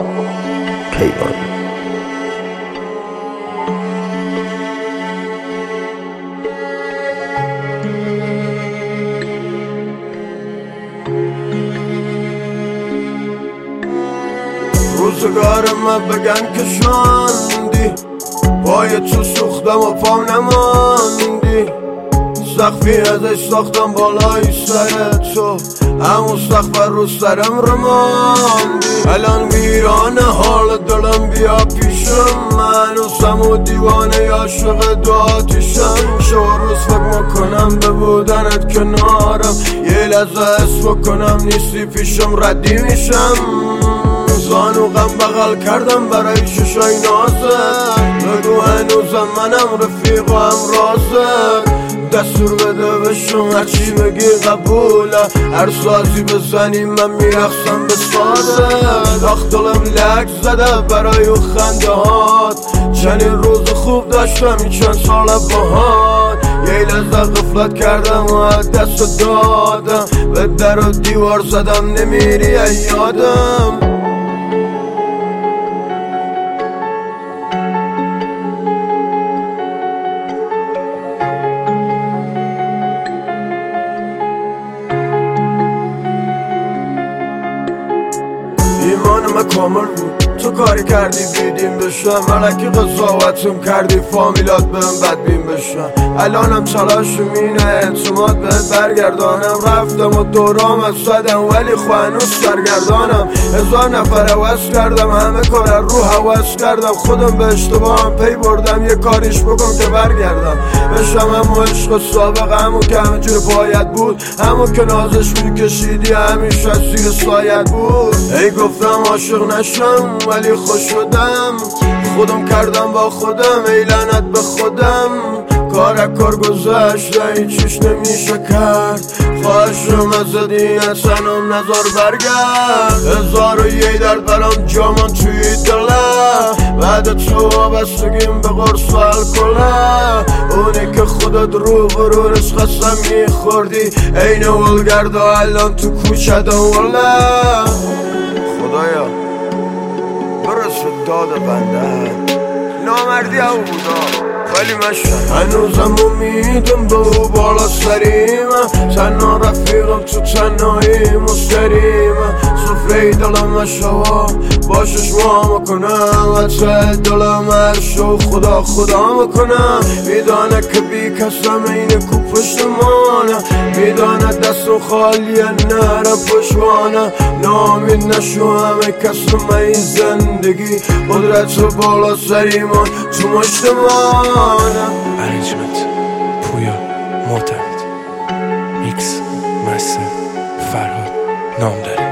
کیوان. روزگارم بگن که شاندی، پای تو سوختم و پام نماندی، سقفی ازش ساختم بالای سر تو، همون سقف رو سرم رماندی. الان ویرانه حال دلم، بیا پیشم، من هنوزم و دیوانه عاشق دو آتیشم. شو روز فکر میکنم به بودنت کنارم، یه لحظه حس بکنم نیستی پیشم ردی میشم. زانو غم بغل کردم برای ششای نازت، بگو هنوزم منم رفیق و هم رازت. دستور بده بشم هرچی بگی قبوله، هر سازی بزنی من میرخصم به سازت. آخ دلم لک زده برای او خنده هات، چنین روز خوب داشتم این چند سال باهات. یه لحظه غفلت کردم و دست دادم، به در و دیوار زدم نمیری یادم. ایمانم کامل بود، تو کاری کردی بیدیم بشم، ملکی قضاوتم کردی فامیلات بهم بدبین بشم. الانم تلاشم اینه اعتماد بهت برگردانم، رفتم و دورام از زدم ولی هنوز سرگردانم. 1000 نفر حوض کردم، همه کار رو حوض کردم، خودم به اشتباهم پی بردم، یه کاریش بکن که برگردم بشم. همون عشق سابق، همون که همه جور باید بود، همون که نازش میکشیدی همیشه زیر سایت بود. ای گفتم عاشق نشم ولی خوش شدم، خودم کردم با خودم، ای لعنت به خودم. کار گذشته هیچیش نمیشه کرد، خواهشم ازت این اصنم نظر برگرد. 1001 درد برام جامان توی دله، بعد تو وابستگیم به قرص و الکله. اونی که خودت رو برورش قسم میخوردی، این ولگرد و الان تو کوچه دوله. خدایا برسه داد بنده، نامردی او بودا ولی من هنوزم امیدم به او بالا سریمه، تنها رفیقم تو تنهایی مستریمه. سفره دلم شوا باشش ما میکنم، حتی دلم هر شو خدا میکنم. میدانه که بی کسم اینه کو پشتمانه، میدانه دستم خالیه نرم پشوانه. نامید نشو همه کسم این زندگی، قدرت بالا سریمان تو مشتمانه. Arrangement پویا معتمد، میکس مستر فرهاد نامداری.